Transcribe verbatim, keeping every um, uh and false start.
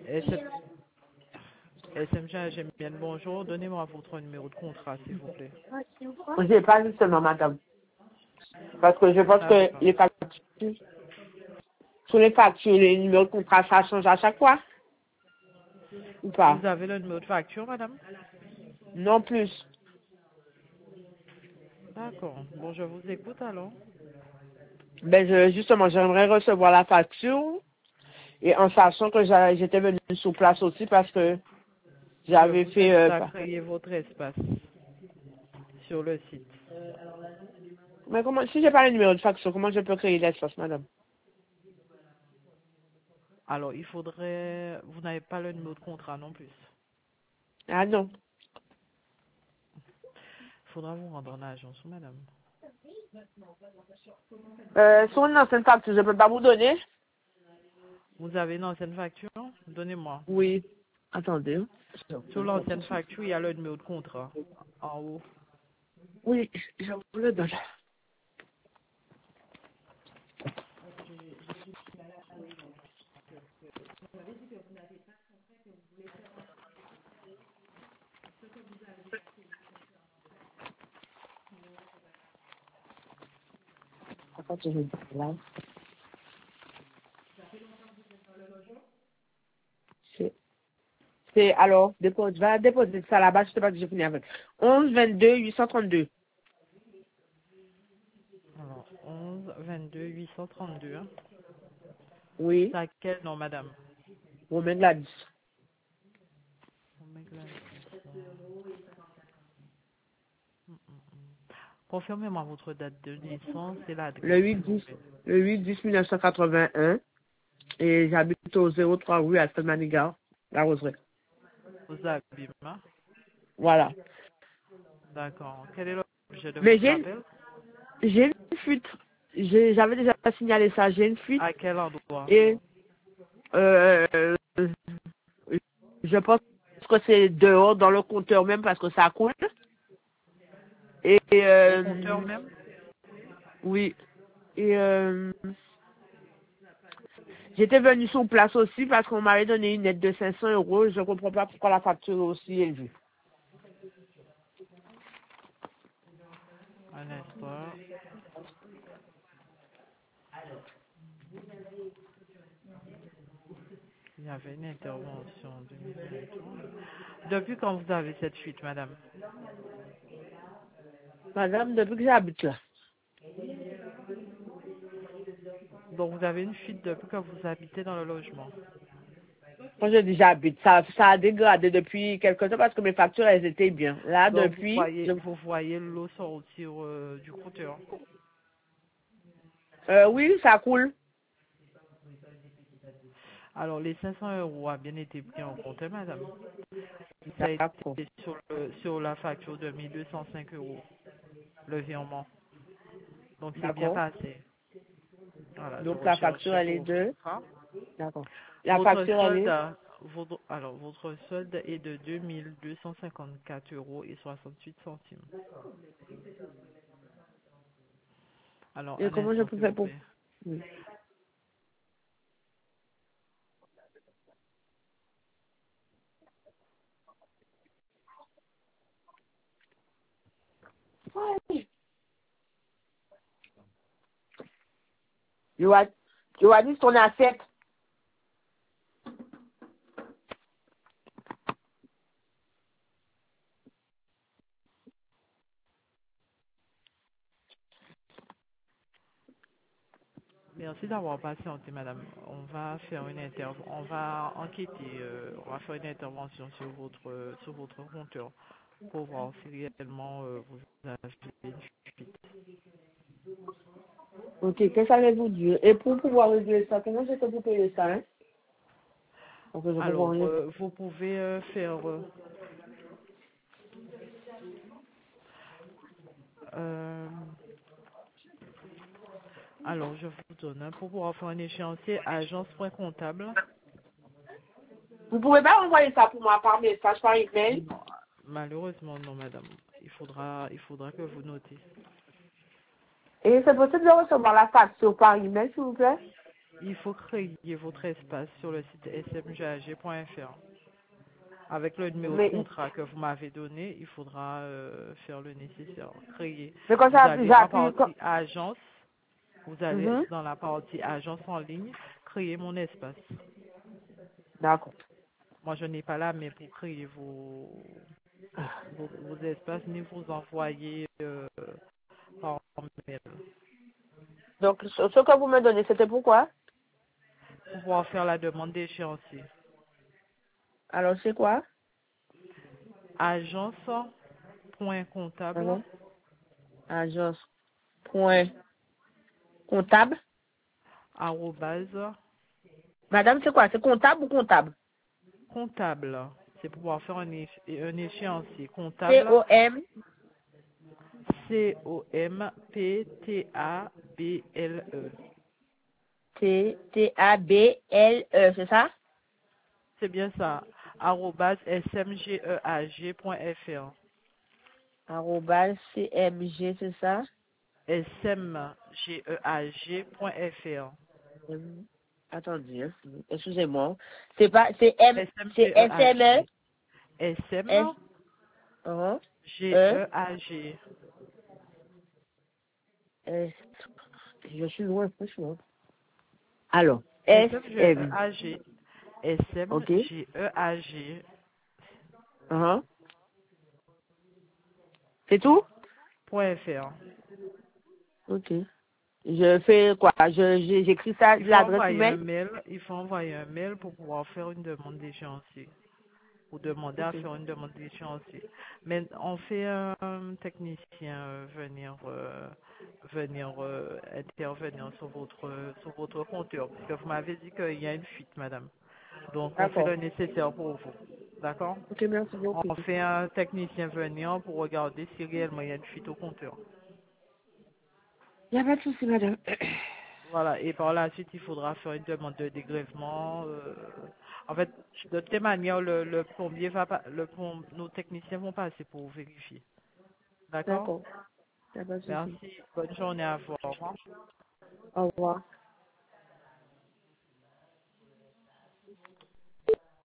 S M J H M N, bonjour. Donnez-moi votre numéro de contrat, s'il vous plaît. Je n'ai pas justement, madame. Parce que je pense que D'accord. les factures, sur les factures, les numéros de contrat, ça change à chaque fois. Ou pas? Vous avez le numéro de facture, madame? Non plus. D'accord. Bon, je vous écoute alors. Ben, je, justement, j'aimerais recevoir la facture et en sachant que j'a- j'étais venue sur place aussi parce que Je j'avais vous fait... invite euh, à pas- créer votre espace sur le site. Mais comment, si j'ai pas le numéro de facture, comment je peux créer l'espace, madame? Alors, il faudrait... Vous n'avez pas le numéro de contrat non plus. Ah non. Il faudra vous rendre en agence, madame. Euh, sur une ancienne facture, je peux pas vous donner? Vous avez une ancienne facture? Donnez-moi. Oui. Attendez. Sur l'ancienne facture, il y a le numéro de contrat en haut. Oui, je vous le donne. Attends, je vais le dire là. C'est, c'est- alors, dépose, va déposer ça là-bas, je sais pas si j'ai fini avec. onze vingt-deux huit cent trente-deux. Alors, onze vingt-deux huit cent trente-deux. Hein. Oui, C'est à quel nom, madame? Romain Gladys. Confirmez-moi votre date de naissance et l'adresse, Le huit s'il vous dix, plaît. le huit dix mille neuf cent quatre-vingt-un. Et j'habite au zéro trois rue à Manigar, la Roseraie. Vous abîmes, hein? Voilà. D'accord. Quel est l'objet de Mais votre j'ai, appel? j'ai une fuite. J'ai- J'avais déjà signalé ça, j'ai une fuite. À quel endroit? Et, euh, je pense que c'est dehors, dans le compteur même, parce que ça coule. Et, Au compteur euh, même? oui. Et, euh, j'étais venue sur place aussi parce qu'on m'avait donné une aide de cinq cents euros. Je comprends pas pourquoi la facture est aussi élevée. Un instant. Il y avait une intervention en deux mille vingt-trois. Depuis quand vous avez cette fuite, madame? Madame, depuis que j'habite là. Donc vous avez une fuite depuis que vous habitez dans le logement. Quand je dis j'habite, ça, ça a dégradé depuis quelque temps parce que mes factures, elles étaient bien. Là, Donc vous depuis, voyez, je- vous voyez l'eau sortir euh, du compteur. euh, oui, ça coule. Alors les cinq cents euros a bien été pris en compte, hein, madame. Ça a D'accord. été sur, le, sur la facture de mille deux cent cinq euros, le virement. Donc c'est bien D'accord. passé. Voilà, je Donc la facture, recherche elle est vos de... contrats. D'accord. La Votre facture, elle solde, est... votre, alors votre solde est de deux mille deux cent cinquante-quatre euros et soixante-huit centimes. Alors Et un comment je instant peux s'il faire vous pour... plaît. Oui. Johan- Johannis, ton assiette. Merci d'avoir patienté, madame. On va faire une inter on va enquêter, euh, on va faire une intervention sur votre sur votre compteur pour voir si réellement euh, vous avez une fuite. Ok, qu'est-ce que ça allait vous dire? Et pour pouvoir régler ça, comment je peux vous payer ça, hein? Parce que je comprends Alors, rien. euh, vous pouvez euh, faire euh, euh, alors je vous donne hein, pour pouvoir faire un échéancier agence.comptable. Vous pouvez pas envoyer ça pour moi par message, par email? Non, malheureusement non, madame. Il faudra il faudra que vous notez. Et c'est possible de recevoir la facture par email, s'il vous plaît? il faut créer votre espace sur le site s m g a g point f r. Avec le numéro de Mais, contrat que vous m'avez donné, il faudra euh, faire le nécessaire, créer. mais quand Vous ça, allez en j'appuie, quand... partie agence, vous allez Mhm. dans la partie agence en ligne, créer mon espace. D'accord. Moi, je n'ai pas la main pour créer vos, vos, vos espaces ni vous envoyer euh, par mail. Donc, ce ce que vous me donnez, c'était pourquoi? Pour pouvoir faire la demande d'échéancier. Alors, c'est quoi? Agence.comptable, Mhm. Agence. Point comptable. arrobase, Madame, c'est quoi? C'est comptable ou comptable? comptable. C'est pour pouvoir faire un, éche- un échéancier. Comptable, C-O-M. C O M P T A B L E. T T A B L E, c'est ça? C'est bien ça. Arrobase smgeag.fr. Arrobas C M G, c'est ça? smgeag.fr. Hum, Attendez, hein. Excusez-moi. C'est pas, c'est M, c'est S M E, smgeag. S, uh E, smgeag. S. Je suis loin, franchement. Alors, S M, smgeag. ok? smgeag. uh C'est tout? Point fr. Ok. Je fais quoi? Je, je- j'écris ça, Il faut l'adresse envoyer un email? mail. Il faut envoyer un mail pour pouvoir faire une demande d'échéancier. Ou demander à Ok. faire une demande d'échéancier. Mais on fait un technicien euh, venir euh, venir euh, intervenir sur votre sur votre compteur, parce que vous m'avez dit qu'il y a une fuite, madame. Donc on fait D'accord. le nécessaire pour vous. D'accord? Ok, merci beaucoup. On fait un technicien venir pour regarder si réellement il y a une fuite au compteur. Il n'y a pas de souci, madame. Voilà, et par la suite, il faudra faire une demande de dégrèvement. euh, En fait, de toute manière, le, le plombier va pas, le plomb- nos techniciens vont passer pour vérifier. D'accord? D'accord. Il n'y a pas de souci. Merci. Bonne journée à vous. Au revoir. Au revoir.